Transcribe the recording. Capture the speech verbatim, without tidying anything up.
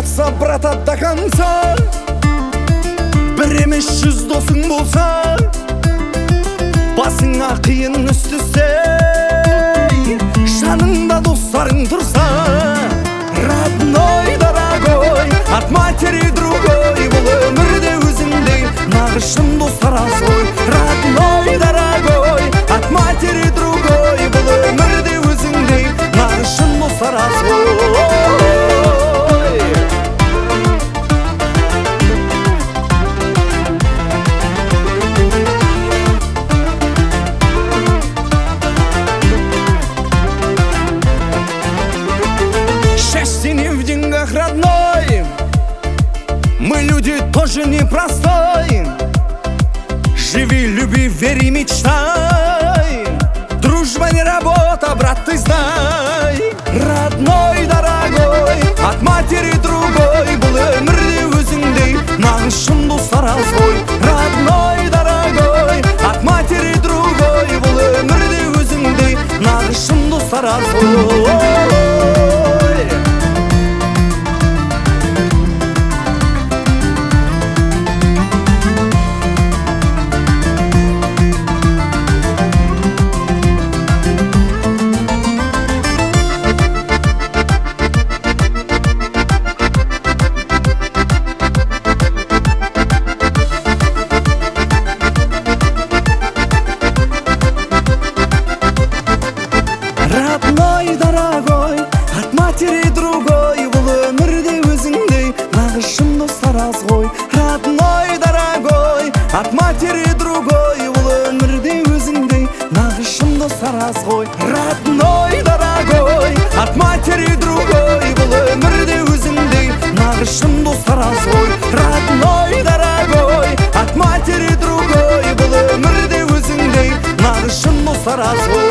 жатса брат ат до конца. Бір емес жүз досың болса, басыңа қиын іс түссе, жаныңда достарың тұрса. Родной, дорогой, от матери другой, бұл өмірде өзіңдей нағыз шын достар аз ғой. Родной, дорогой, от матери другой, бұл өмірде өзіңдей нағыз шын достар аз ғой. Родной, мы люди тоже непростой. Живи, люби, верь и мечтай. Дружба не работа, брат, ты знай. Родной, дорогой, от матери другой, бұл өмірде өзіңдей нағыз шын достар аз ғой. Родной, дорогой, от матери другой, бұл өмірде өзіңдей нағыз шын достар аз ғой. Родной, дорогой, от матери другой, бұл өмірде өзіңдей нағыз шын достар аз ғой. Родной, дорогой, от матери другой, бұл өмірде өзіңдей нағыз шын достар аз ғой. Родной, дорогой, от матери другой, бұл өмірде өзіңдей нағыз шын достар аз ғой. Родной, дорогой, от матери другой, бұл өмірде өзіңдей нағыз шын достар аз ғой.